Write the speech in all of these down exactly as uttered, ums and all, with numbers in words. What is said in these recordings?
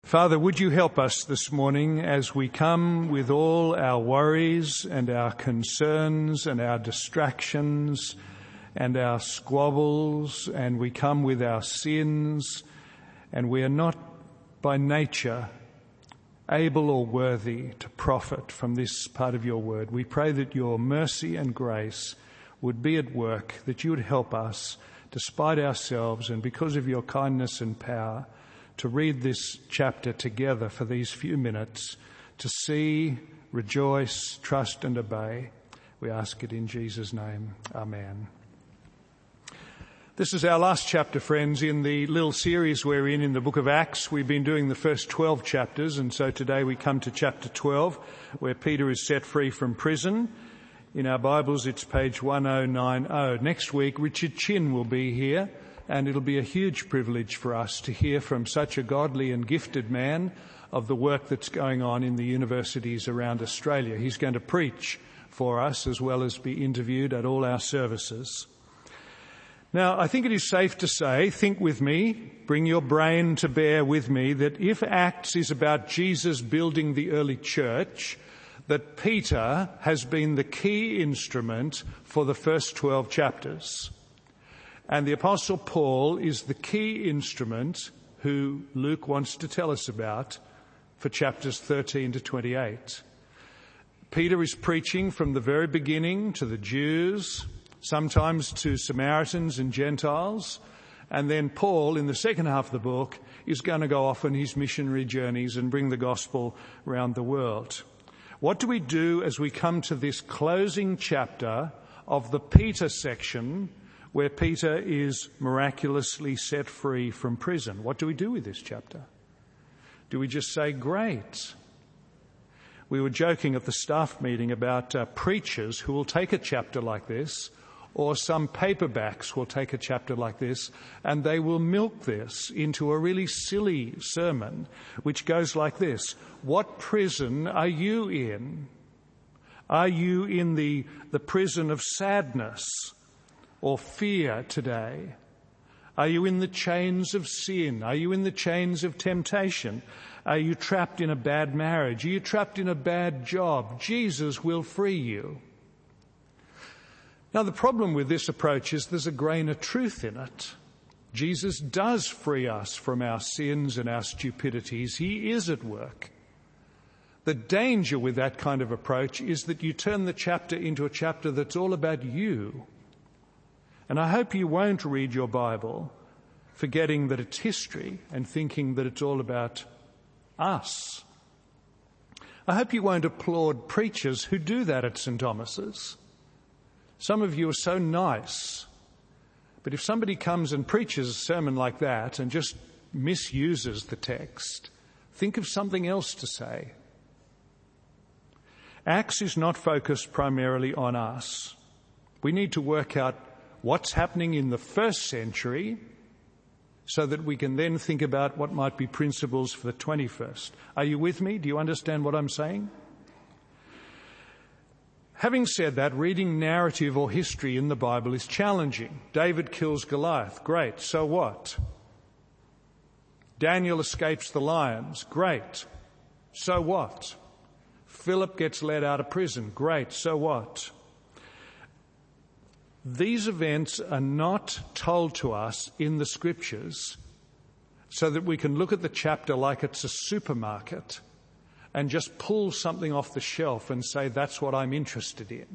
Father, would you help us this morning as we come with all our worries and our concerns and our distractions and our squabbles, and we come with our sins, and we are not by nature able or worthy to profit from this part of your word. We pray that your mercy and grace would be at work, that you would help us despite ourselves and because of your kindness and power to read this chapter together for these few minutes, to see, rejoice, trust and obey. We ask it in Jesus' name. Amen. This is our last chapter, friends, in the little series we're in in the book of Acts. We've been doing the first twelve chapters, and so today we come to chapter twelve, where Peter is set free from prison. In our Bibles, it's page ten ninety. Next week, Richard Chin will be here, and it'll be a huge privilege for us to hear from such a godly and gifted man of the work that's going on in the universities around Australia. He's going to preach for us as well as be interviewed at all our services. Now, I think it is safe to say, think with me, bring your brain to bear with me, that if Acts is about Jesus building the early church, that Peter has been the key instrument for the first twelve chapters. And the Apostle Paul is the key instrument who Luke wants to tell us about for chapters thirteen to twenty-eight. Peter is preaching from the very beginning to the Jews, sometimes to Samaritans and Gentiles. And then Paul, in the second half of the book, is going to go off on his missionary journeys and bring the gospel around the world. What do we do as we come to this closing chapter of the Peter section, where Peter is miraculously set free from prison? What do we do with this chapter? Do we just say, great? We were joking at the staff meeting about uh, preachers who will take a chapter like this, or some paperbacks will take a chapter like this, and they will milk this into a really silly sermon, which goes like this. What prison are you in? Are you in the, the prison of sadness or fear today? Are you in the chains of sin? Are you in the chains of temptation? Are you trapped in a bad marriage? Are you trapped in a bad job? Jesus will free you. Now, the problem with this approach is there's a grain of truth in it. Jesus does free us from our sins and our stupidities. He is at work. The danger with that kind of approach is that you turn the chapter into a chapter that's all about you. And I hope you won't read your Bible forgetting that it's history and thinking that it's all about us. I hope you won't applaud preachers who do that at St Thomas's. Some of you are so nice, but if somebody comes and preaches a sermon like that and just misuses the text, think of something else to say. Acts is not focused primarily on us. We need to work out what's happening in the first century so that we can then think about what might be principles for the twenty-first. Are you with me? Do you understand what I'm saying? Having said that, reading narrative or history in the Bible is challenging. David kills Goliath. Great. So what? Daniel escapes the lions. Great. So what? Philip gets let out of prison. Great. So what? These events are not told to us in the scriptures so that we can look at the chapter like it's a supermarket and just pull something off the shelf and say, that's what I'm interested in.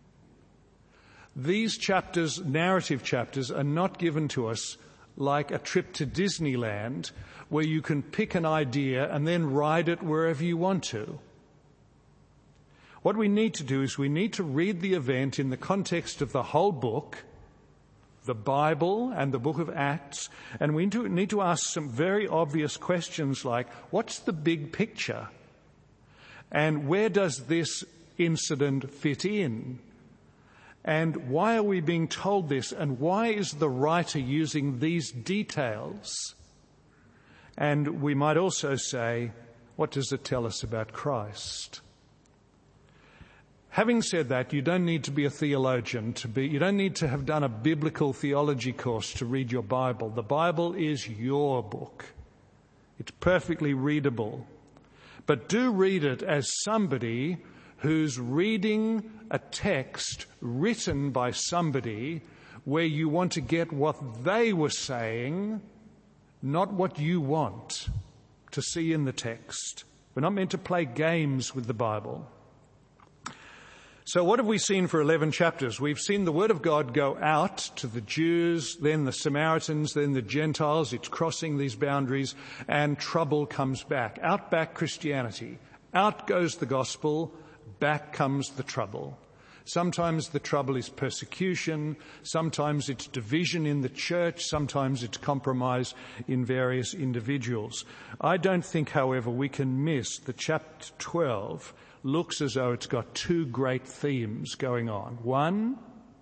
These chapters, narrative chapters, are not given to us like a trip to Disneyland where you can pick an idea and then ride it wherever you want to. What we need to do is we need to read the event in the context of the whole book, the Bible and the book of Acts, and we need to ask some very obvious questions like, what's the big picture? And where does this incident fit in? And why are we being told this? And why is the writer using these details? And we might also say, what does it tell us about Christ? Having said that, you don't need to be a theologian to be, you don't need to have done a biblical theology course to read your Bible. The Bible is your book. It's perfectly readable. But do read it as somebody who's reading a text written by somebody where you want to get what they were saying, not what you want to see in the text. We're not meant to play games with the Bible. So what have we seen for eleven chapters? We've seen the Word of God go out to the Jews, then the Samaritans, then the Gentiles. It's crossing these boundaries, and trouble comes back. Out back Christianity. Out goes the gospel, back comes the trouble. Sometimes the trouble is persecution, sometimes it's division in the church, sometimes it's compromise in various individuals. I don't think, however, we can miss that chapter twelve looks as though it's got two great themes going on. One,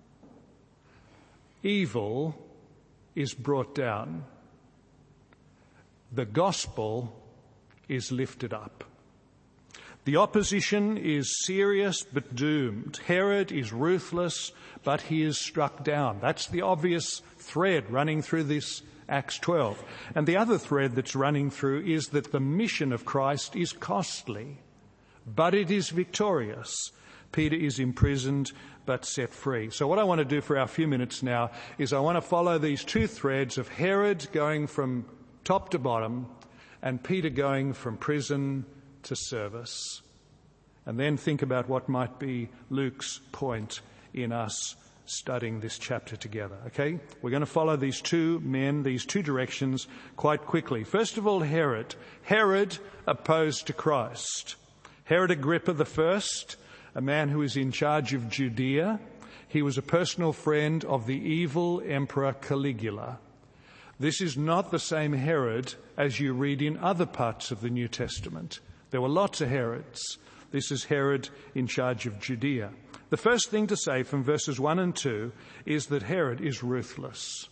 evil is brought down. The gospel is lifted up. The opposition is serious but doomed. Herod is ruthless, but he is struck down. That's the obvious thread running through this Acts twelve. And the other thread that's running through is that the mission of Christ is costly, but it is victorious. Peter is imprisoned but set free. So what I want to do for our few minutes now is I want to follow these two threads of Herod going from top to bottom and Peter going from prison to service. And then think about what might be Luke's point in us studying this chapter together. Okay? We're going to follow these two men, these two directions quite quickly. First of all, Herod. Herod opposed to Christ. Herod Agrippa the First, a man who was in charge of Judea. He was a personal friend of the evil Emperor Caligula. This is not the same Herod as you read in other parts of the New Testament. There were lots of Herods. This is Herod in charge of Judea. The first thing to say from verses one and two is that Herod is ruthless.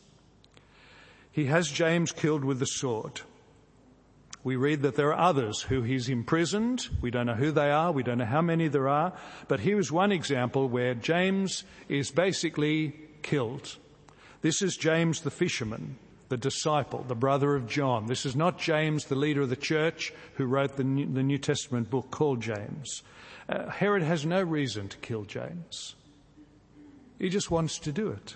He has James killed with the sword. We read that there are others who he's imprisoned. We don't know who they are. We don't know how many there are. But here is one example where James is basically killed. This is James the fisherman, the disciple, the brother of John. This is not James, the leader of the church, who wrote the New, the New Testament book called James. Uh, Herod has no reason to kill James. He just wants to do it.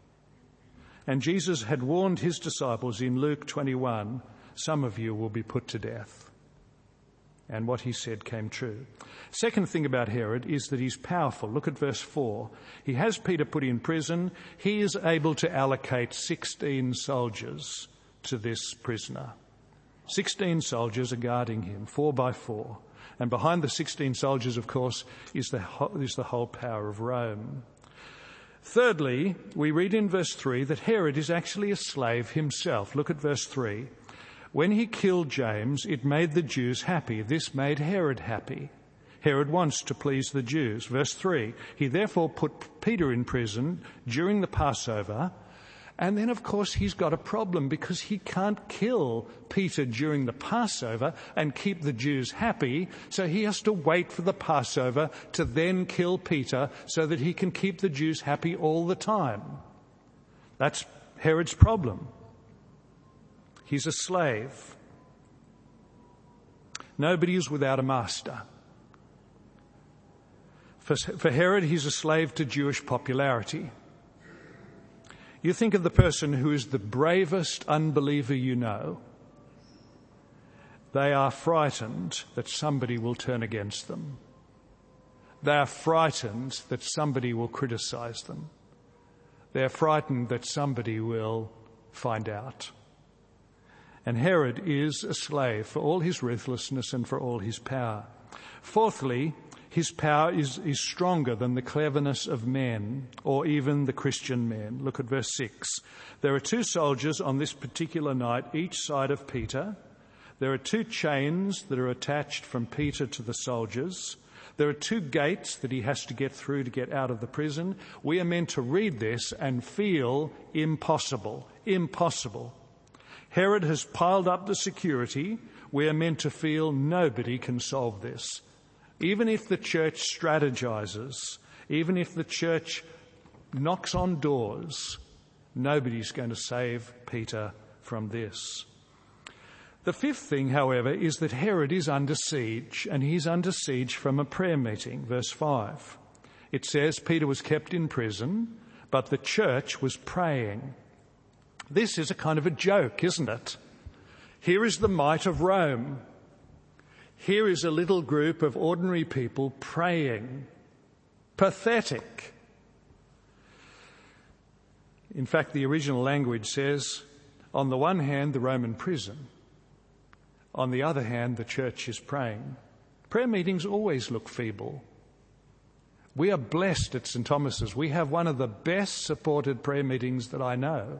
And Jesus had warned his disciples in Luke twenty-one, some of you will be put to death. And what he said came true. Second thing about Herod is that he's powerful. Look at verse four. He has Peter put in prison. He is able to allocate sixteen soldiers to this prisoner. sixteen soldiers are guarding him, four by four. And behind the sixteen soldiers, of course, is the, is the whole power of Rome. Thirdly, we read in verse three that Herod is actually a slave himself. Look at verse three. When he killed James, it made the Jews happy. This made Herod happy. Herod wants to please the Jews. Verse three, he therefore put Peter in prison during the Passover. And then, of course, he's got a problem because he can't kill Peter during the Passover and keep the Jews happy. So he has to wait for the Passover to then kill Peter so that he can keep the Jews happy all the time. That's Herod's problem. He's a slave. Nobody is without a master. For, for Herod, he's a slave to Jewish popularity. You think of the person who is the bravest unbeliever you know. They are frightened that somebody will turn against them. They are frightened that somebody will criticize them. They are frightened that somebody will find out. And Herod is a slave for all his ruthlessness and for all his power. Fourthly, his power is, is stronger than the cleverness of men or even the Christian men. Look at verse six. There are two soldiers on this particular night, each side of Peter. There are two chains that are attached from Peter to the soldiers. There are two gates that he has to get through to get out of the prison. We are meant to read this and feel impossible, impossible. Herod has piled up the security. We are meant to feel nobody can solve this. Even if the church strategizes, even if the church knocks on doors, nobody's going to save Peter from this. The fifth thing, however, is that Herod is under siege, and he's under siege from a prayer meeting. Verse five. It says Peter was kept in prison, but the church was praying. This is a kind of a joke, isn't it? Here is the might of Rome. Here is a little group of ordinary people praying. Pathetic. In fact, the original language says, on the one hand, the Roman prison. On the other hand, the church is praying. Prayer meetings always look feeble. We are blessed at St Thomas's. We have one of the best supported prayer meetings that I know.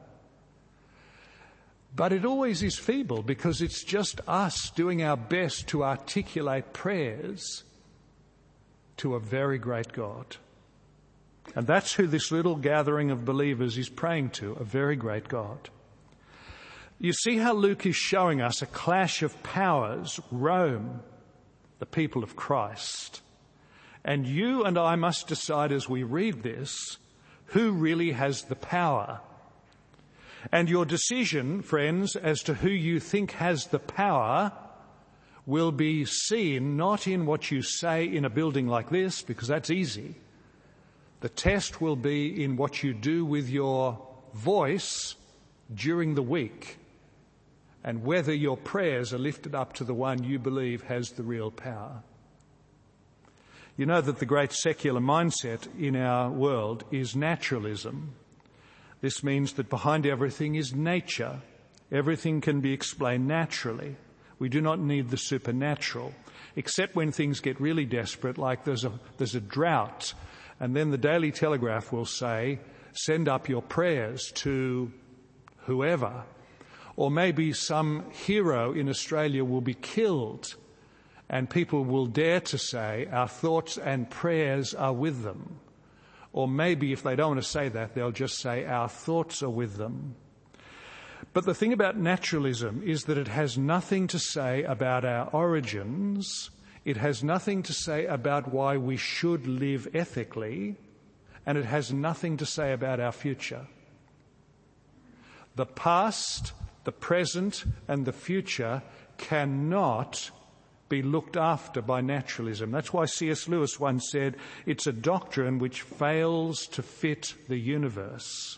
But it always is feeble because it's just us doing our best to articulate prayers to a very great God. And that's who this little gathering of believers is praying to, a very great God. You see how Luke is showing us a clash of powers, Rome, the people of Christ. And you and I must decide as we read this, who really has the power. And your decision, friends, as to who you think has the power will be seen not in what you say in a building like this, because that's easy. The test will be in what you do with your voice during the week, and whether your prayers are lifted up to the one you believe has the real power. You know that the great secular mindset in our world is naturalism. This means that behind everything is nature. Everything can be explained naturally. We do not need the supernatural, except when things get really desperate, like there's a, there's a drought, and then the Daily Telegraph will say, send up your prayers to whoever. Or maybe some hero in Australia will be killed, and people will dare to say, our thoughts and prayers are with them. Or maybe if they don't want to say that, they'll just say, our thoughts are with them. But the thing about naturalism is that it has nothing to say about our origins. It has nothing to say about why we should live ethically. And it has nothing to say about our future. The past, the present, and the future cannot be looked after by naturalism. That's why C S Lewis once said, it's a doctrine which fails to fit the universe.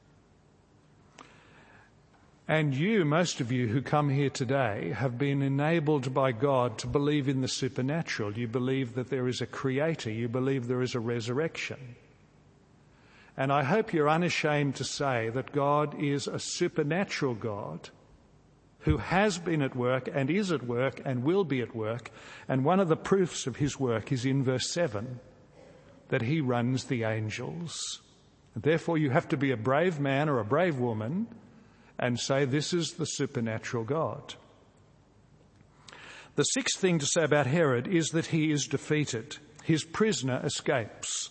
And you, most of you who come here today, have been enabled by God to believe in the supernatural. You believe that there is a creator. You believe there is a resurrection. And I hope you're unashamed to say that God is a supernatural God who has been at work and is at work and will be at work. And one of the proofs of his work is in verse seven, that he runs the angels. And therefore you have to be a brave man or a brave woman and say, this is the supernatural God. The sixth thing to say about Herod is that he is defeated. His prisoner escapes.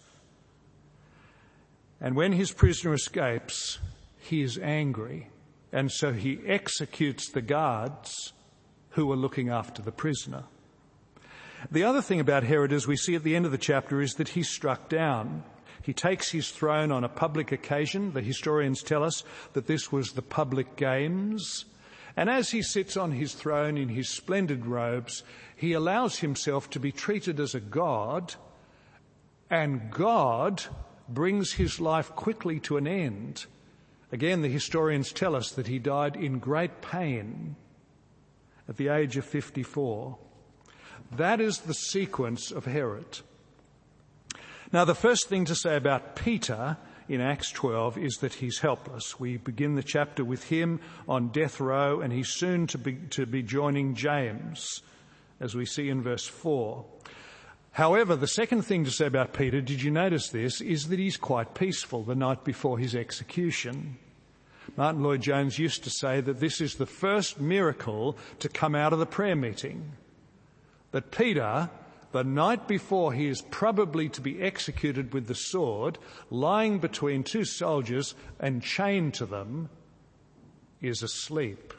And when his prisoner escapes, he is angry. And so he executes the guards who are looking after the prisoner. The other thing about Herod, as we see at the end of the chapter, is that he's struck down. He takes his throne on a public occasion. The historians tell us that this was the public games. And as he sits on his throne in his splendid robes, he allows himself to be treated as a god, and God brings his life quickly to an end. Again, the historians tell us that he died in great pain at the age of fifty-four. That is the sequence of Herod. Now, the first thing to say about Peter in Acts twelve is that he's helpless. We begin the chapter with him on death row, and he's soon to be, to be joining James, as we see in verse four. However, the second thing to say about Peter, did you notice this, is that he's quite peaceful the night before his execution. Martin Lloyd-Jones used to say that this is the first miracle to come out of the prayer meeting. That Peter, the night before he is probably to be executed with the sword, lying between two soldiers and chained to them, is asleep.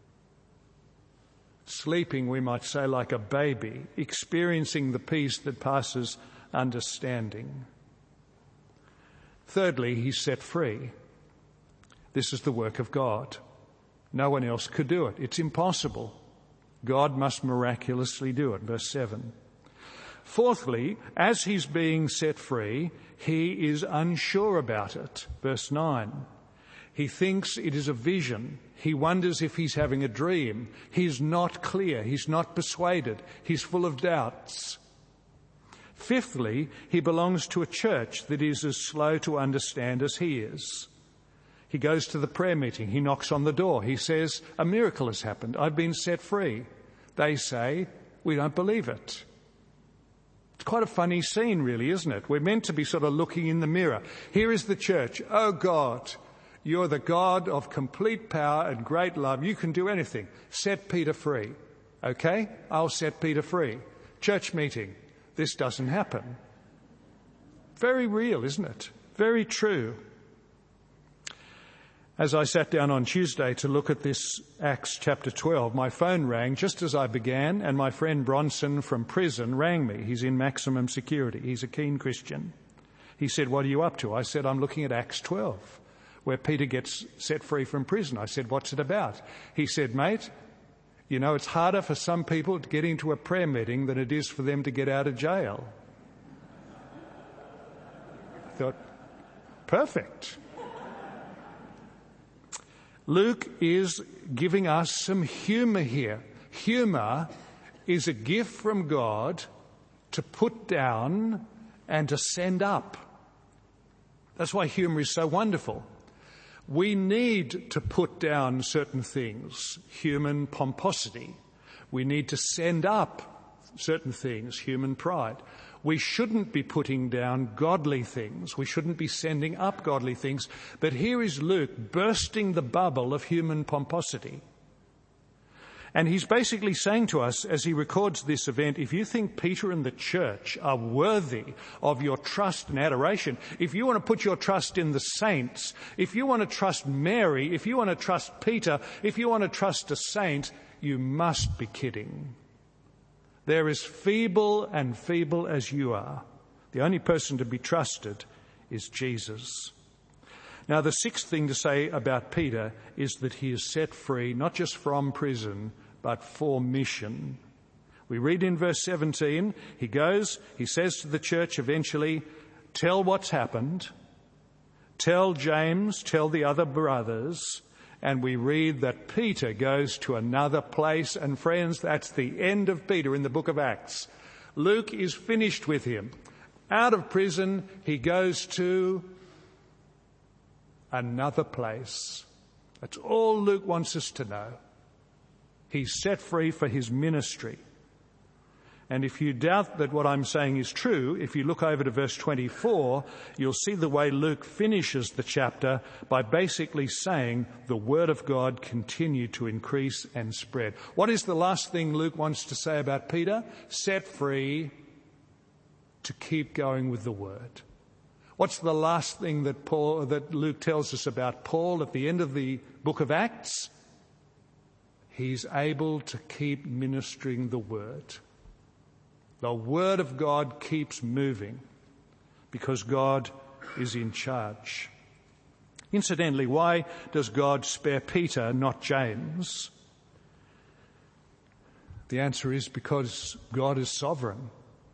Sleeping, we might say, like a baby, experiencing the peace that passes understanding. Thirdly, he's set free. This is the work of God. No one else could do it. It's impossible. God must miraculously do it. Verse seven. Fourthly, as he's being set free, he is unsure about it. Verse nine. He thinks it is a vision. He wonders if he's having a dream. He's not clear. He's not persuaded. He's full of doubts. Fifthly, he belongs to a church that is as slow to understand as he is. He goes to the prayer meeting. He knocks on the door. He says, a miracle has happened. I've been set free. They say, we don't believe it. It's quite a funny scene, really, isn't it? We're meant to be sort of looking in the mirror. Here is the church. Oh, God, you're the God of complete power and great love. You can do anything. Set Peter free. Okay? I'll set Peter free. Church meeting. This doesn't happen. Very real, isn't it? Very true. As I sat down on Tuesday to look at this Acts chapter twelve, my phone rang just as I began, and my friend Bronson from prison rang me. He's in maximum security. He's a keen Christian. He said, what are you up to? I said, I'm looking at Acts twelve, where Peter gets set free from prison. I said, what's it about? He said, mate, you know, it's harder for some people to get into a prayer meeting than it is for them to get out of jail. I thought, perfect. Luke is giving us some humour here. Humour is a gift from God to put down and to send up. That's why humour is so wonderful. We need to put down certain things, human pomposity. We need to send up certain things, human pride. We shouldn't be putting down godly things. We shouldn't be sending up godly things. But here is Luke bursting the bubble of human pomposity. And he's basically saying to us as he records this event, if you think Peter and the church are worthy of your trust and adoration, if you want to put your trust in the saints, if you want to trust Mary, if you want to trust Peter, if you want to trust a saint, you must be kidding. They're as feeble and feeble as you are. The only person to be trusted is Jesus. Now, the sixth thing to say about Peter is that he is set free, not just from prison, but for mission. We read in verse seventeen, he goes, he says to the church eventually, tell what's happened, tell James, tell the other brothers, and we read that Peter goes to another place. And friends, that's the end of Peter in the book of Acts. Luke is finished with him. Out of prison, he goes to another place. That's all Luke wants us to know. He's set free for his ministry. And if you doubt that what I'm saying is true, if you look over to verse twenty-four, you'll see the way Luke finishes the chapter by basically saying the word of God continued to increase and spread. What is the last thing Luke wants to say about Peter? Set free to keep going with the word. What's the last thing that Paul, that Luke tells us about Paul at the end of the book of Acts? He's able to keep ministering the word. The word of God keeps moving because God is in charge. Incidentally, why does God spare Peter, not James? The answer is because God is sovereign.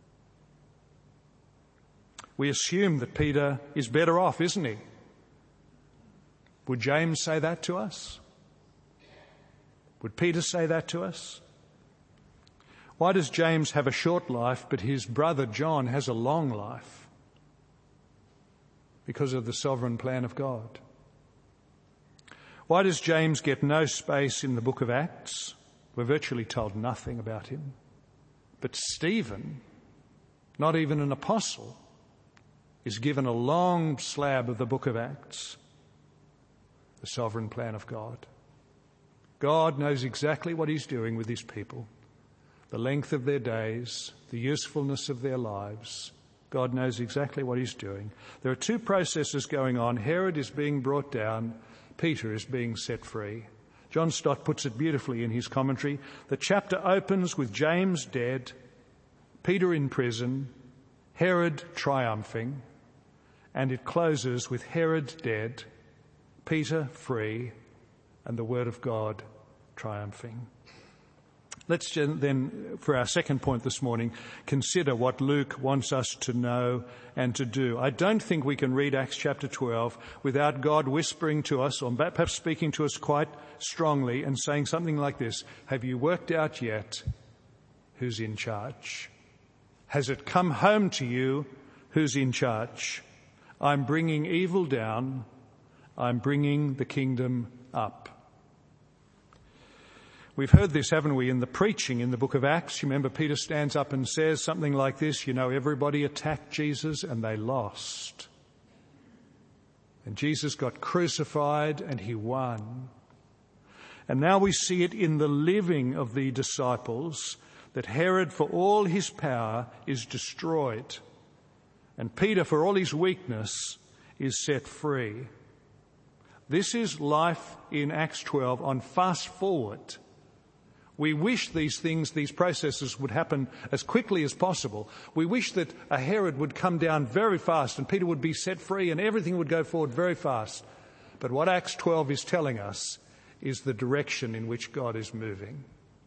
We assume that Peter is better off, isn't he? Would James say that to us? Would Peter say that to us? Why does James have a short life, but his brother John has a long life? Because of the sovereign plan of God. Why does James get no space in the book of Acts? We're virtually told nothing about him. But Stephen, not even an apostle, is given a long slab of the book of Acts. The sovereign plan of God. God knows exactly what he's doing with his people. The length of their days, the usefulness of their lives. God knows exactly what he's doing. There are two processes going on. Herod is being brought down. Peter is being set free. John Stott puts it beautifully in his commentary. The chapter opens with James dead, Peter in prison, Herod triumphing, and it closes with Herod dead, Peter free, and the word of God triumphing. Let's then, for our second point this morning, consider what Luke wants us to know and to do. I don't think we can read Acts chapter twelve without God whispering to us, or perhaps speaking to us quite strongly and saying something like this: have you worked out yet who's in charge? Has it come home to you who's in charge? I'm bringing evil down. I'm bringing the kingdom up. We've heard this, haven't we, in the preaching in the book of Acts. You remember Peter stands up and says something like this: you know, everybody attacked Jesus and they lost. And Jesus got crucified and he won. And now we see it in the living of the disciples that Herod, for all his power, is destroyed. And Peter, for all his weakness, is set free. This is life in Acts twelve on fast forward. We wish these things, these processes would happen as quickly as possible. We wish that a Herod would come down very fast and Peter would be set free and everything would go forward very fast. But what Acts twelve is telling us is the direction in which God is moving.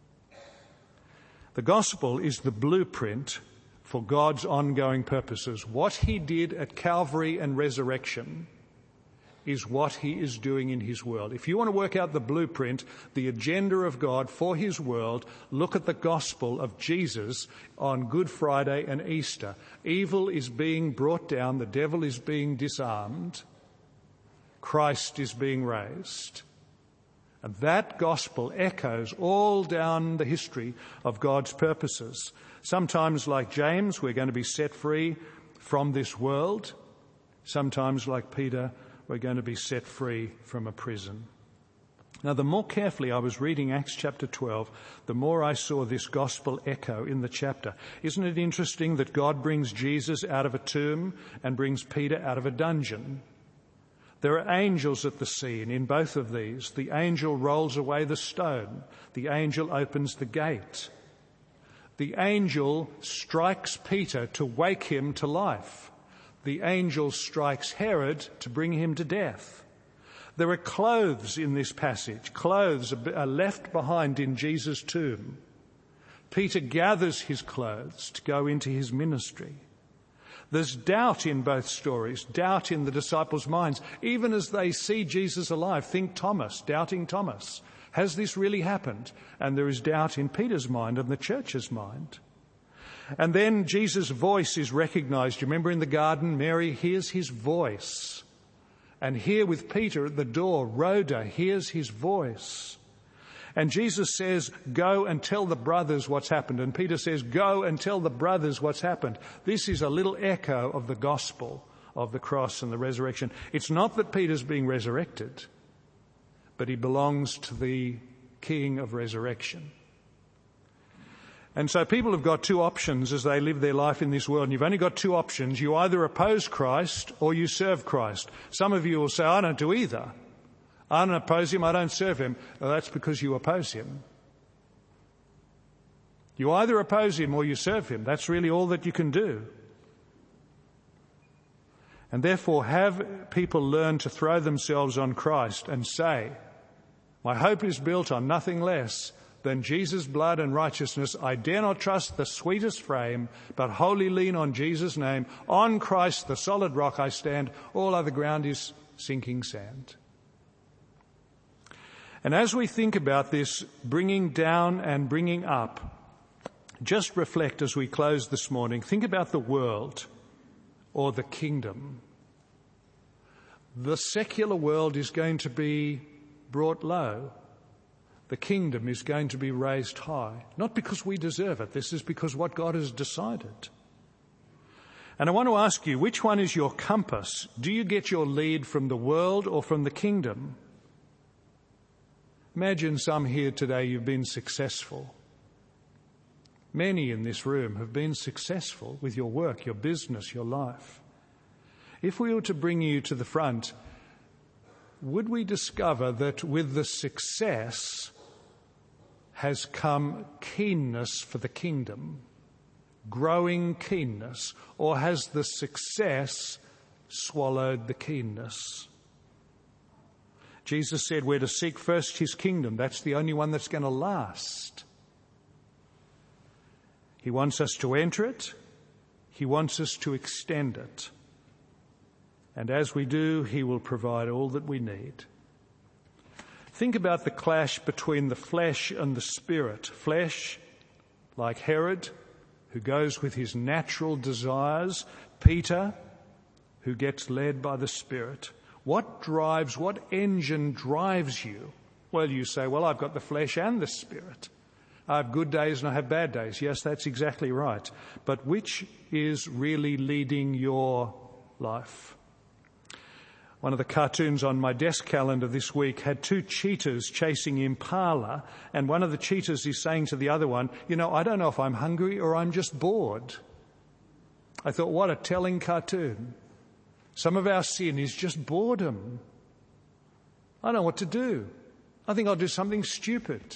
The gospel is the blueprint for God's ongoing purposes. What he did at Calvary and resurrection is what he is doing in his world. If you want to work out the blueprint, the agenda of God for his world, look at the gospel of Jesus on Good Friday and Easter. Evil is being brought down, the devil is being disarmed, Christ is being raised. And that gospel echoes all down the history of God's purposes. Sometimes, like James, we're going to be set free from this world. Sometimes, like Peter, we're going to be set free from a prison. Now, the more carefully I was reading Acts chapter twelve, the more I saw this gospel echo in the chapter. Isn't it interesting that God brings Jesus out of a tomb and brings Peter out of a dungeon? There are angels at the scene in both of these. The angel rolls away the stone. The angel opens the gate. The angel strikes Peter to wake him to life. The angel strikes Herod to bring him to death. There are clothes in this passage. Clothes are left behind in Jesus' tomb. Peter gathers his clothes to go into his ministry. There's doubt in both stories, doubt in the disciples' minds. Even as they see Jesus alive, think Thomas, doubting Thomas. Has this really happened? And there is doubt in Peter's mind and the church's mind. And then Jesus' voice is recognized. You remember in the garden, Mary hears his voice. And here with Peter at the door, Rhoda hears his voice. And Jesus says, go and tell the brothers what's happened. And Peter says, go and tell the brothers what's happened. This is a little echo of the gospel of the cross and the resurrection. It's not that Peter's being resurrected, but he belongs to the King of resurrection. And so people have got two options as they live their life in this world. And you've only got two options. You either oppose Christ or you serve Christ. Some of you will say, I don't do either. I don't oppose him, I don't serve him. Well, that's because you oppose him. You either oppose him or you serve him. That's really all that you can do. And therefore, have people learn to throw themselves on Christ and say, my hope is built on nothing less than Jesus' blood and righteousness. I dare not trust the sweetest frame, but wholly lean on Jesus' name. On Christ, the solid rock, I stand. All other ground is sinking sand. And as we think about this bringing down and bringing up, just reflect as we close this morning. Think about the world or the kingdom. The secular world is going to be brought low. The kingdom is going to be raised high. Not because we deserve it. This is because what God has decided. And I want to ask you, which one is your compass? Do you get your lead from the world or from the kingdom? Imagine some here today, you've been successful. Many in this room have been successful with your work, your business, your life. If we were to bring you to the front, would we discover that with the success has come keenness for the kingdom, growing keenness, or has the success swallowed the keenness? Jesus said we're to seek first his kingdom. That's the only one that's going to last. He wants us to enter it. He wants us to extend it. And as we do, he will provide all that we need. Think about the clash between the flesh and the spirit. Flesh, like Herod, who goes with his natural desires. Peter, who gets led by the Spirit. What drives, what engine drives you? Well, you say, well, I've got the flesh and the Spirit. I have good days and I have bad days. Yes, that's exactly right. But which is really leading your life? One of the cartoons on my desk calendar this week had two cheetahs chasing Impala, and one of the cheetahs is saying to the other one, you know, I don't know if I'm hungry or I'm just bored. I thought, what a telling cartoon. Some of our sin is just boredom. I don't know what to do. I think I'll do something stupid.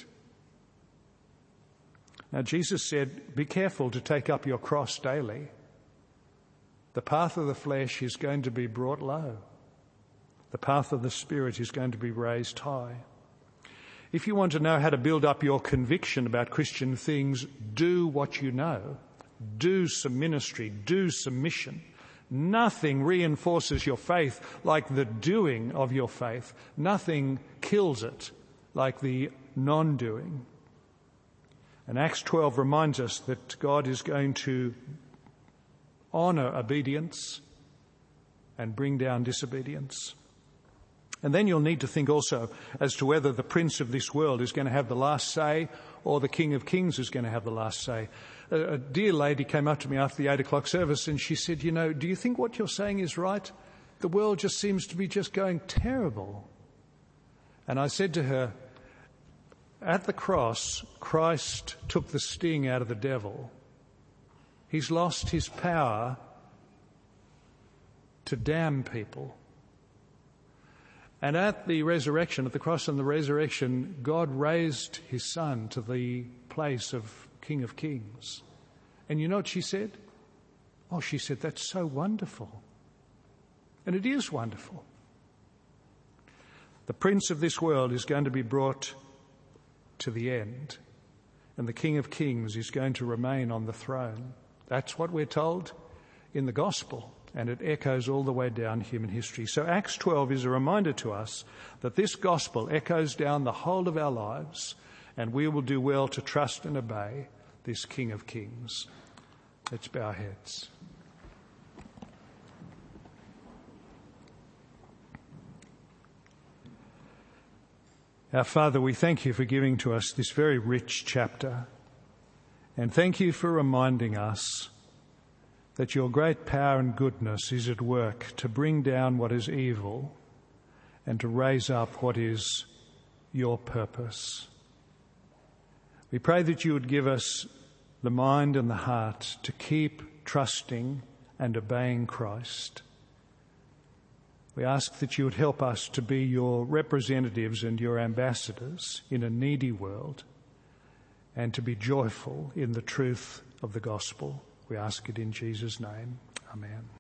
Now, Jesus said, be careful to take up your cross daily. The path of the flesh is going to be brought low. The path of the Spirit is going to be raised high. If you want to know how to build up your conviction about Christian things, do what you know. Do some ministry. Do some mission. Nothing reinforces your faith like the doing of your faith. Nothing kills it like the non-doing. And Acts twelve reminds us that God is going to honour obedience and bring down disobedience. And then you'll need to think also as to whether the prince of this world is going to have the last say or the King of Kings is going to have the last say. A, a dear lady came up to me after the eight o'clock service and she said, you know, do you think what you're saying is right? The world just seems to be just going terrible. And I said to her, at the cross, Christ took the sting out of the devil. He's lost his power to damn people. And at the resurrection, at the cross and the resurrection, God raised his son to the place of King of Kings. And you know what she said? Oh, she said, that's so wonderful. And it is wonderful. The prince of this world is going to be brought to the end. And the King of Kings is going to remain on the throne. That's what we're told in the gospel. And it echoes all the way down human history. So Acts twelve is a reminder to us that this gospel echoes down the whole of our lives, and we will do well to trust and obey this King of Kings. Let's bow our heads. Our Father, we thank you for giving to us this very rich chapter, and thank you for reminding us that your great power and goodness is at work to bring down what is evil and to raise up what is your purpose. We pray that you would give us the mind and the heart to keep trusting and obeying Christ. We ask that you would help us to be your representatives and your ambassadors in a needy world and to be joyful in the truth of the gospel. We ask it in Jesus' name. Amen.